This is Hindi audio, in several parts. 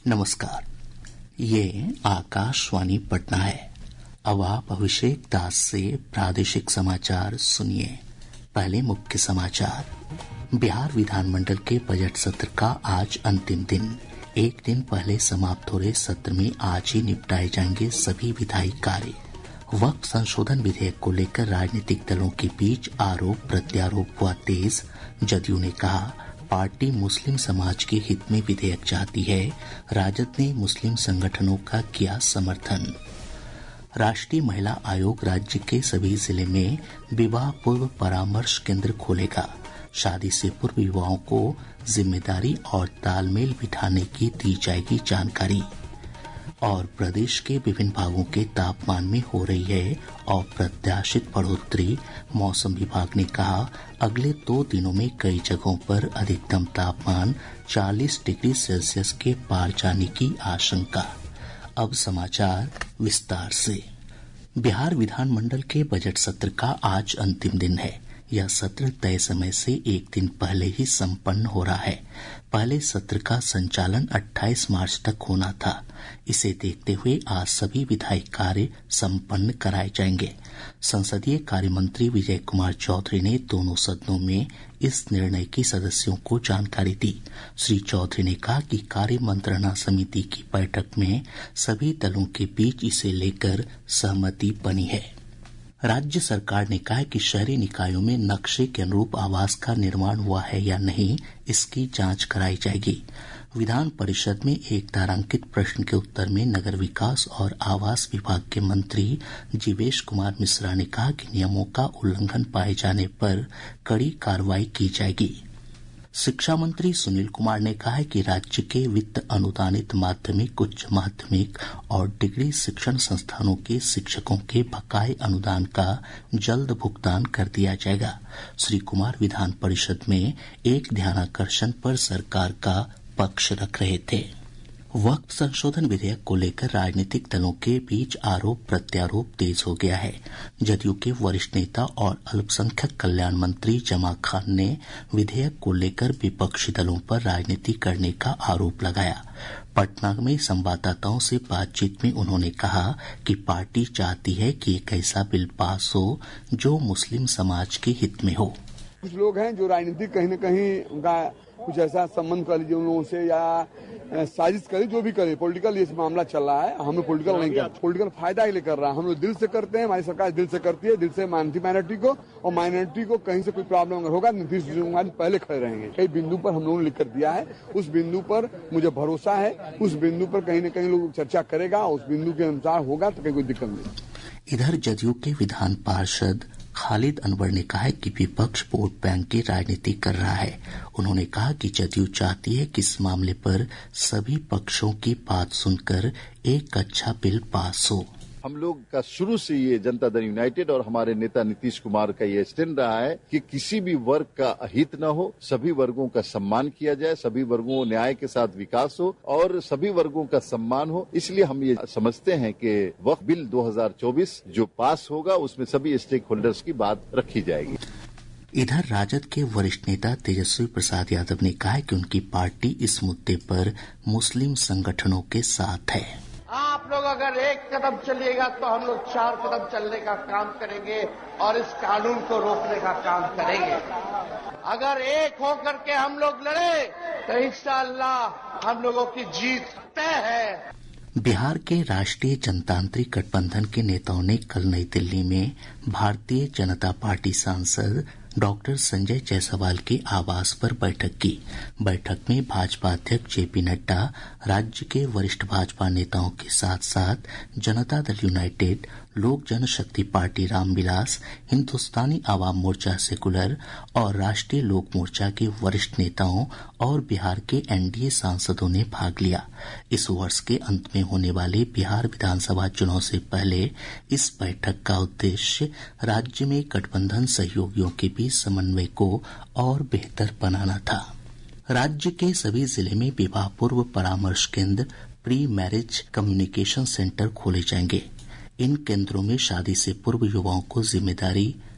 नमस्कार, ये आकाशवाणी पटना है। अब आप अभिषेक दास से प्रादेशिक समाचार सुनिए। पहले मुख्य समाचार। बिहार विधानमंडल के बजट सत्र का आज अंतिम दिन। एक दिन पहले समाप्त हो रहे सत्र में आज ही निपटाए जाएंगे सभी विधायी कार्य। वक्फ संशोधन विधेयक को लेकर राजनीतिक दलों के बीच आरोप प्रत्यारोप हुआ तेज। जदयू ने कहा, पार्टी मुस्लिम समाज के हित में विधेयक चाहती है। राजद ने मुस्लिम संगठनों का किया समर्थन। राष्ट्रीय महिला आयोग राज्य के सभी जिले में विवाह पूर्व परामर्श केंद्र खोलेगा। शादी से पूर्व युवाओं को जिम्मेदारी और तालमेल बिठाने की दी जाएगी जानकारी। और प्रदेश के विभिन्न भागों के तापमान में हो रही है अप्रत्याशित बढ़ोतरी। मौसम विभाग ने कहा, अगले 2 दिनों में कई जगहों पर अधिकतम तापमान 40 डिग्री सेल्सियस के पार जाने की आशंका। अब समाचार विस्तार से। बिहार विधानमंडल के बजट सत्र का आज अंतिम दिन है। यह सत्र तय समय से एक दिन पहले ही संपन्न हो रहा है। पहले सत्र का संचालन 28 मार्च तक होना था। इसे देखते हुए आज सभी विधायी कार्य संपन्न कराए जाएंगे। संसदीय कार्य मंत्री विजय कुमार चौधरी ने दोनों सदनों में इस निर्णय की सदस्यों को जानकारी दी। श्री चौधरी ने कहा कि कार्य मंत्रणा समिति की बैठक में सभी दलों के बीच इसे लेकर सहमति बनी है। राज्य सरकार ने कहा है कि शहरी निकायों में नक्शे के अनुरूप आवास का निर्माण हुआ है या नहीं, इसकी जांच कराई जाएगी। विधान परिषद में एक तारांकित प्रश्न के उत्तर में नगर विकास और आवास विभाग के मंत्री जीवेश कुमार मिश्रा ने कहा कि नियमों का उल्लंघन पाए जाने पर कड़ी कार्रवाई की जाएगी। शिक्षा मंत्री सुनील कुमार ने कहा है कि राज्य के वित्त अनुदानित माध्यमिक, उच्च माध्यमिक और डिग्री शिक्षण संस्थानों के शिक्षकों के बकाये अनुदान का जल्द भुगतान कर दिया जाएगा। श्री कुमार विधान परिषद में एक ध्यानाकर्षण पर सरकार का पक्ष रख रहे थे। वक्फ संशोधन विधेयक को लेकर राजनीतिक दलों के बीच आरोप प्रत्यारोप तेज हो गया है। जदयू के वरिष्ठ नेता और अल्पसंख्यक कल्याण मंत्री जमा खान ने विधेयक को लेकर विपक्षी दलों पर राजनीति करने का आरोप लगाया। पटना में संवाददाताओं से बातचीत में उन्होंने कहा कि पार्टी चाहती है कि एक ऐसा बिल पास हो जो मुस्लिम समाज के हित में हो। कुछ लोग हैं जो राजनीति कहीं न कहीं उनका कुछ ऐसा संबंध कर लीजिए उन लोगों से, या साजिश करे, जो भी करे, पॉलिटिकल ये मामला चल रहा है। हम लोग पॉलिटिकल नहीं करते, पॉलिटिकल फायदा ही ले कर रहा है। हम लोग दिल से करते हैं, हमारी सरकार दिल से करती है, दिल से मानती माइनॉरिटी को, और माइनॉरिटी को कहीं से कोई प्रॉब्लम अगर होगा नीतीश कुमार पहले खड़े रहेंगे। कई बिंदु पर हम लोगों ने लिख कर दिया है, उस बिंदु पर मुझे भरोसा है, उस बिंदु पर कहीं न कहीं लोग चर्चा करेगा, उस बिंदु के अनुसार होगा तो कहीं कोई दिक्कत नहीं। इधर जदयू के विधान पार्षद खालिद अनवर ने कहा है कि विपक्ष वोट बैंक की राजनीति कर रहा है। उन्होंने कहा कि जदयू चाहती है कि इस मामले पर सभी पक्षों की बात सुनकर एक अच्छा बिल पास हो। हम लोग का शुरू से ये जनता दल यूनाइटेड और हमारे नेता नीतीश कुमार का ये स्टैंड रहा है कि किसी भी वर्ग का अहित न हो, सभी वर्गों का सम्मान किया जाए, सभी वर्गों न्याय के साथ विकास हो और सभी वर्गों का सम्मान हो। इसलिए हम ये समझते हैं कि वक्फ बिल 2024 जो पास होगा उसमें सभी स्टेक होल्डर्स की बात रखी जाएगी। इधर राजद के वरिष्ठ नेता तेजस्वी प्रसाद यादव ने कहा है कि उनकी पार्टी इस मुद्दे पर मुस्लिम संगठनों के साथ है। आप लोग अगर एक कदम चलिएगा तो हम लोग 4 कदम चलने का काम करेंगे और इस कानून को रोकने का काम करेंगे। अगर एक होकर के हम लोग लड़े तो इंशाअल्लाह हम लोगों की जीत तय है। बिहार के राष्ट्रीय जनतांत्रिक गठबंधन के नेताओं ने कल नई दिल्ली में भारतीय जनता पार्टी सांसद डॉक्टर संजय जायसवाल के आवास पर बैठक की। बैठक में भाजपा अध्यक्ष जेपी नड्डा, राज्य के वरिष्ठ भाजपा नेताओं के साथ साथ जनता दल यूनाइटेड, लोक जनशक्ति पार्टी रामविलास, हिंदुस्तानी आवाम मोर्चा सेकुलर और राष्ट्रीय लोक मोर्चा के वरिष्ठ नेताओं और बिहार के एनडीए सांसदों ने भाग लिया। इस वर्ष के अंत में होने वाले बिहार विधानसभा चुनाव से पहले इस बैठक का उद्देश्य राज्य में गठबंधन सहयोगियों के बीच समन्वय को और बेहतर बनाना था। राज्य के सभी जिले में विवाह पूर्व परामर्श केंद्र, प्री मैरिज कम्युनिकेशन सेंटर खोले जाएंगे। इन केंद्रों में शादी से पूर्व युवाओं को जिम्मेदारी,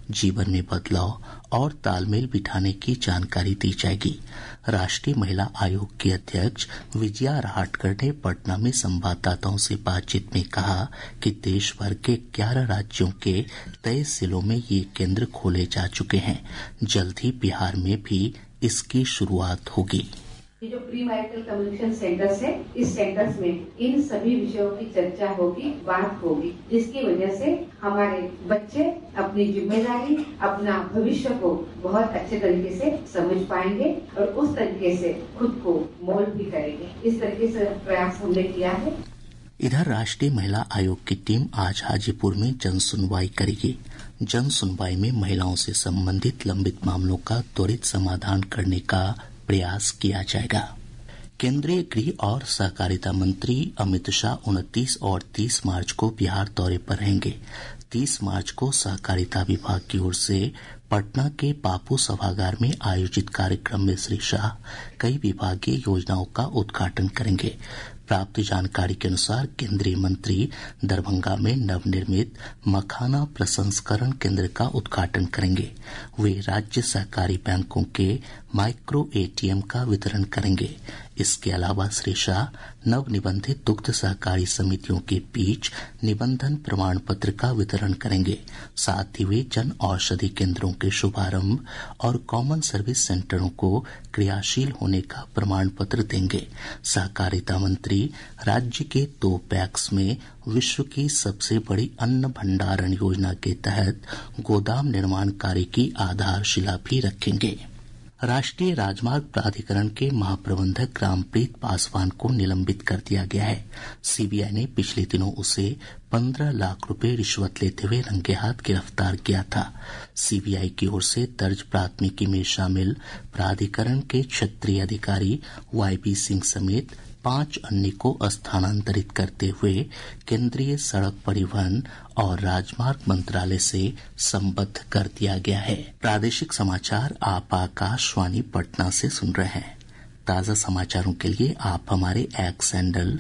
जीवन में बदलाव और तालमेल बिठाने की जानकारी दी जाएगी। राष्ट्रीय महिला आयोग की अध्यक्ष विजया राहटकर ने पटना में संवाददाताओं से बातचीत में कहा कि देश भर के 11 राज्यों के 23 जिलों में ये केंद्र खोले जा चुके हैं। जल्द ही बिहार में भी इसकी शुरुआत होगी। जो प्री मैरिटल कम्युनिकेशन सेंटर्स है, इस सेंटर्स में इन सभी विषयों की चर्चा होगी, बात होगी, जिसकी वजह से हमारे बच्चे अपनी जिम्मेदारी, अपना भविष्य को बहुत अच्छे तरीके से समझ पाएंगे और उस तरीके से खुद को मोल्ड भी करेंगे। इस तरीके से प्रयास हमने किया है। इधर राष्ट्रीय महिला आयोग की टीम आज हाजीपुर में जन सुनवाई करेगी। जन सुनवाई में महिलाओं से संबंधित लंबित मामलों का त्वरित समाधान करने का प्रयास किया जाएगा। केंद्रीय गृह और सहकारिता मंत्री अमित शाह 29 और 30 मार्च को बिहार दौरे पर रहेंगे। 30 मार्च को सहकारिता विभाग की ओर से पटना के बापू सभागार में आयोजित कार्यक्रम में श्री शाह कई विभागीय योजनाओं का उद्घाटन करेंगे। प्राप्त जानकारी के अनुसार केंद्रीय मंत्री दरभंगा में नवनिर्मित मखाना प्रसंस्करण केंद्र का उद्घाटन करेंगे। वे राज्य सहकारी बैंकों के माइक्रो एटीएम का वितरण करेंगे। इसके अलावा श्री शाह नवनिबंधित दुग्ध सहकारी समितियों के बीच निबंधन प्रमाण पत्र का वितरण करेंगे। साथ ही वे जन औषधि केंद्रों के शुभारंभ और कॉमन सर्विस सेंटरों को क्रियाशील होने का प्रमाण पत्र देंगे। सहकारिता मंत्री राज्य के 2 पैक्स में विश्व की सबसे बड़ी अन्न भंडारण योजना के तहत गोदाम निर्माण कार्य की आधारशिला भी रखेंगे। राष्ट्रीय राजमार्ग प्राधिकरण के महाप्रबंधक रामप्रीत पासवान को निलंबित कर दिया गया है। सीबीआई ने पिछले दिनों उसे 15 लाख रुपए रिश्वत लेते हुए रंगे हाथ गिरफ्तार किया था। सीबीआई की ओर से दर्ज प्राथमिकी में शामिल प्राधिकरण के क्षेत्रीय अधिकारी वाईबी सिंह समेत 5 अन्य को स्थानांतरित करते हुए केंद्रीय सड़क परिवहन और राजमार्ग मंत्रालय से संबद्ध कर दिया गया है। प्रादेशिक समाचार आप आकाशवाणी पटना से सुन रहे हैं। ताज़ा समाचारों के लिए आप हमारे एक्स हैंडल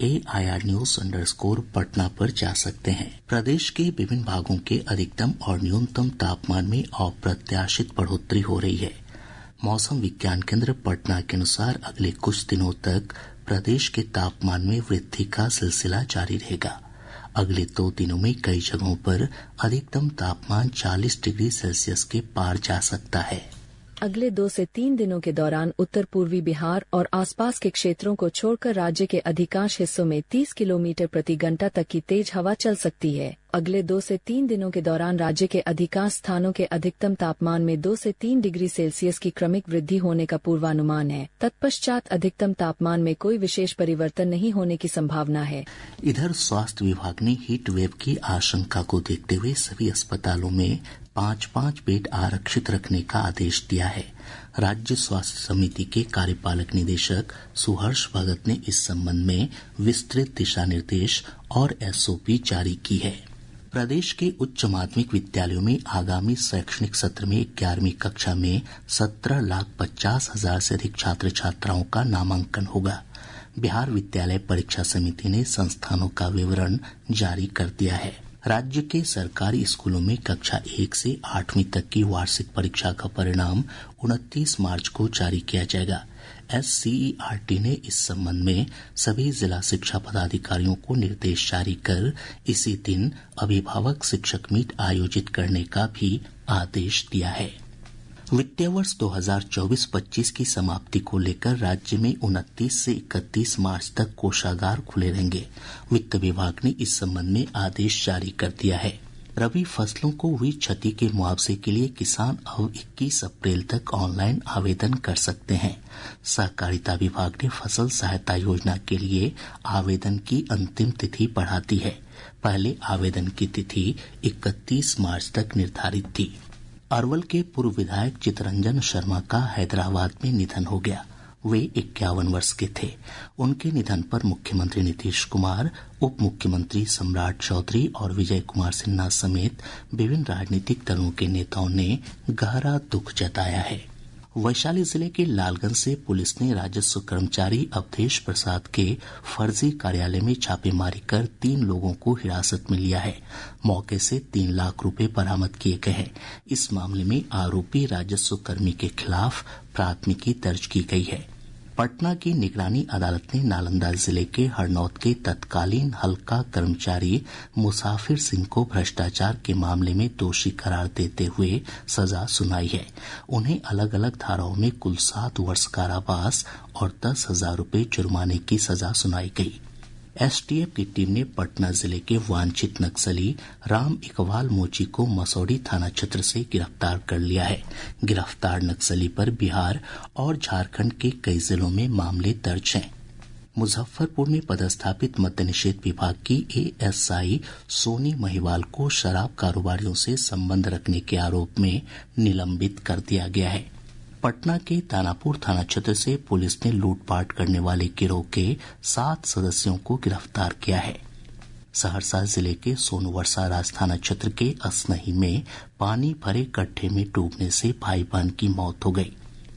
AIR News _ पर जा सकते हैं। प्रदेश के विभिन्न भागों के अधिकतम और न्यूनतम तापमान में अप्रत्याशित बढ़ोतरी हो रही है। मौसम विज्ञान केंद्र पटना के अनुसार अगले कुछ दिनों तक प्रदेश के तापमान में वृद्धि का सिलसिला जारी रहेगा। अगले 2 दिनों में कई जगहों पर अधिकतम तापमान 40 डिग्री सेल्सियस के पार जा सकता है। अगले 2 से 3 दिनों के दौरान उत्तर पूर्वी बिहार और आसपास के क्षेत्रों को छोड़कर राज्य के अधिकांश हिस्सों में 30 किलोमीटर प्रति घंटा तक की तेज हवा चल सकती है। अगले 2 से 3 दिनों के दौरान राज्य के अधिकांश स्थानों के अधिकतम तापमान में 2 से 3 डिग्री सेल्सियस की क्रमिक वृद्धि होने का पूर्वानुमान है। तत्पश्चात अधिकतम तापमान में कोई विशेष परिवर्तन नहीं होने की संभावना है। इधर स्वास्थ्य विभाग ने हीट वेव की आशंका को देखते हुए सभी अस्पतालों में 5-5 बेड आरक्षित रखने का आदेश दिया है। राज्य स्वास्थ्य समिति के कार्यपालक निदेशक सुहर्ष भगत ने इस संबंध में विस्तृत दिशा निर्देश और SOP जारी की है। प्रदेश के उच्च माध्यमिक विद्यालयों में आगामी शैक्षणिक सत्र में 11वीं कक्षा में 17,50,000 से अधिक छात्र छात्राओं का नामांकन होगा। बिहार विद्यालय परीक्षा समिति ने संस्थानों का विवरण जारी कर दिया है। राज्य के सरकारी स्कूलों में कक्षा 1 से 8वीं तक की वार्षिक परीक्षा का परिणाम 29 मार्च को जारी किया जाएगा। SCERT ने इस संबंध में सभी जिला शिक्षा पदाधिकारियों को निर्देश जारी कर इसी दिन अभिभावक शिक्षक मीट आयोजित करने का भी आदेश दिया है। वित्तीय वर्ष 2024-25 की समाप्ति को लेकर राज्य में 29 से 31 मार्च तक कोषागार खुले रहेंगे। वित्त विभाग ने इस संबंध में आदेश जारी कर दिया है। रबी फसलों को हुई क्षति के मुआवजे के लिए किसान अब 21 अप्रैल तक ऑनलाइन आवेदन कर सकते हैं। सहकारिता विभाग ने फसल सहायता योजना के लिए आवेदन की अंतिम तिथि बढ़ा दी है। पहले आवेदन की तिथि 31 मार्च तक निर्धारित थी। अरवल के पूर्व विधायक चितरंजन शर्मा का हैदराबाद में निधन हो गया। वे 51 वर्ष के थे। उनके निधन पर मुख्यमंत्री नीतीश कुमार, उप मुख्यमंत्री सम्राट चौधरी और विजय कुमार सिन्हा समेत विभिन्न राजनीतिक दलों के नेताओं ने गहरा दुख जताया है। वैशाली जिले के लालगंज से पुलिस ने राजस्व कर्मचारी अवधेश प्रसाद के फर्जी कार्यालय में छापेमारी कर 3 लोगों को हिरासत में लिया है। मौके से 3 लाख रुपए बरामद किए गए हैं। इस मामले में आरोपी राजस्व कर्मी के खिलाफ प्राथमिकी दर्ज की गई है। पटना की निगरानी अदालत ने नालंदा जिले के हरनौत के तत्कालीन हल्का कर्मचारी मुसाफिर सिंह को भ्रष्टाचार के मामले में दोषी करार देते हुए सजा सुनाई है। उन्हें अलग अलग धाराओं में कुल 7 वर्ष कारावास और 10,000 रुपए जुर्माने की सजा सुनाई गई। एसटीएफ की टीम ने पटना जिले के वांछित नक्सली राम इकबाल मोची को मसौढ़ी थाना क्षेत्र से गिरफ्तार कर लिया है। गिरफ्तार नक्सली पर बिहार और झारखंड के कई जिलों में मामले दर्ज हैं। मुजफ्फरपुर में पदस्थापित मद्य निषेध विभाग की एएसआई सोनी महिवाल को शराब कारोबारियों से संबंध रखने के आरोप में निलंबित कर दिया गया है। पटना के दानापुर थाना क्षेत्र से पुलिस ने लूटपाट करने वाले गिरोह के 7 सदस्यों को गिरफ्तार किया है। सहरसा जिले के सोनवर्षा राज थाना क्षेत्र के असनही में पानी भरे गड्ढे में डूबने से भाई बहन की मौत हो गई।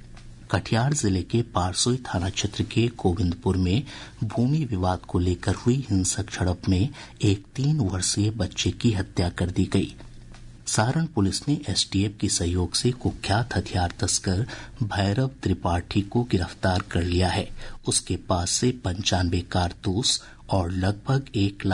कटिहार जिले के पारसोई थाना क्षेत्र के गोविंदपुर में भूमि विवाद को लेकर हुई हिंसक झड़प में एक 3 वर्षीय बच्चे की हत्या कर दी गई। सारण पुलिस ने एसटीएफ की सहयोग से कुख्यात हथियार तस्कर भैरव त्रिपाठी को गिरफ्तार कर लिया है। उसके पास से 95 कारतूस और लगभग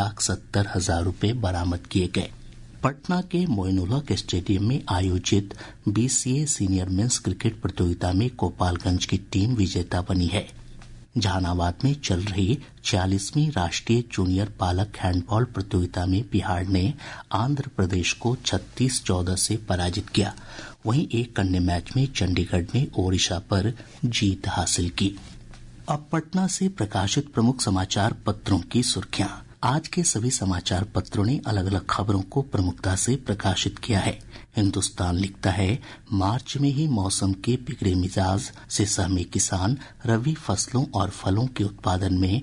1,70,000 रुपए बरामद किए गए। पटना के मोइनुलहक स्टेडियम में आयोजित बीसीए सीनियर मेंस क्रिकेट प्रतियोगिता में गोपालगंज की टीम विजेता बनी है। जहानाबाद में चल रही 46वीं राष्ट्रीय जूनियर बालक हैंडबॉल प्रतियोगिता में बिहार ने आंध्र प्रदेश को 36-14 से पराजित किया। वहीं एक अन्य मैच में चंडीगढ़ ने ओडिशा पर जीत हासिल की। अब पटना से प्रकाशित प्रमुख समाचार पत्रों की सुर्खियां। आज के सभी समाचार पत्रों ने अलग अलग खबरों को प्रमुखता से प्रकाशित किया है। हिन्दुस्तान लिखता है, मार्च में ही मौसम के बिगड़े मिजाज से सहमे किसान, रबी फसलों और फलों के उत्पादन में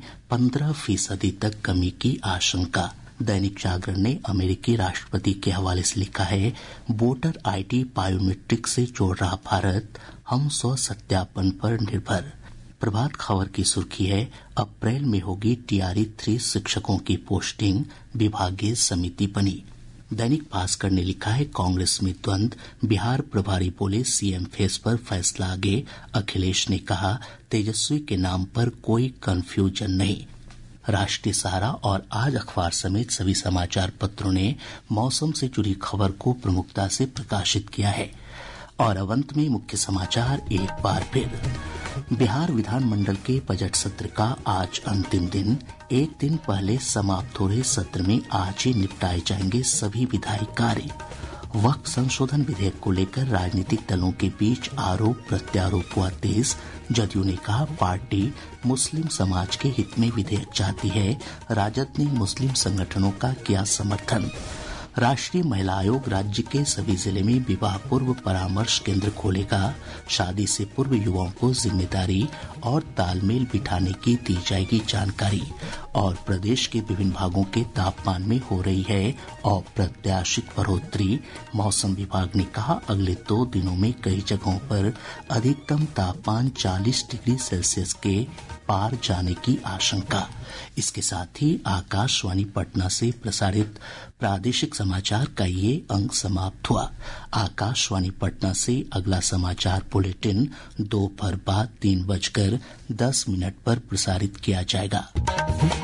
15% तक कमी की आशंका। दैनिक जागरण ने अमेरिकी राष्ट्रपति के हवाले से लिखा है, वोटर आईडी बायोमेट्रिक से जोड़ रहा भारत, हम स्व सत्यापन पर निर्भर। प्रभात खबर की सुर्खी है, अप्रैल में होगी टीआरई 3 शिक्षकों की पोस्टिंग, विभागीय समिति बनी। दैनिक भास्कर ने लिखा है, कांग्रेस में द्वंद्व, बिहार प्रभारी बोले सीएम फेस पर फैसला आगे। अखिलेश ने कहा, तेजस्वी के नाम पर कोई कंफ्यूजन नहीं। राष्ट्रीय सहारा और आज अखबार समेत सभी समाचार पत्रों ने मौसम से जुड़ी खबर को प्रमुखता से प्रकाशित किया है। और अब अंत में मुख्य समाचार एक बार फिर। बिहार विधानमंडल के बजट सत्र का आज अंतिम दिन। एक दिन पहले समाप्त हो रहे सत्र में आज ही निपटाए जाएंगे सभी विधायी कार्य। वक्फ संशोधन विधेयक को लेकर राजनीतिक दलों के बीच आरोप प्रत्यारोप हुआ तेज। जदयू ने कहा, पार्टी मुस्लिम समाज के हित में विधेयक चाहती है। राजद ने मुस्लिम संगठनों का किया समर्थन। राष्ट्रीय महिला आयोग राज्य के सभी जिले में विवाह पूर्व परामर्श केंद्र खोलेगा। शादी से पूर्व युवाओं को जिम्मेदारी और तालमेल बिठाने की दी जाएगी जानकारी। और प्रदेश के विभिन्न भागों के तापमान में हो रही है अप्रत्याशित बढ़ोतरी। मौसम विभाग ने कहा, अगले 2 दिनों में कई जगहों पर अधिकतम तापमान 40 डिग्री सेल्सियस के पार जाने की आशंका। इसके साथ ही आकाशवाणी पटना से प्रसारित प्रादेशिक समाचार का ये अंक समाप्त हुआ। आकाशवाणी पटना से अगला समाचार बुलेटिन दोपहर बाद 3:10 पर प्रसारित किया जाएगा।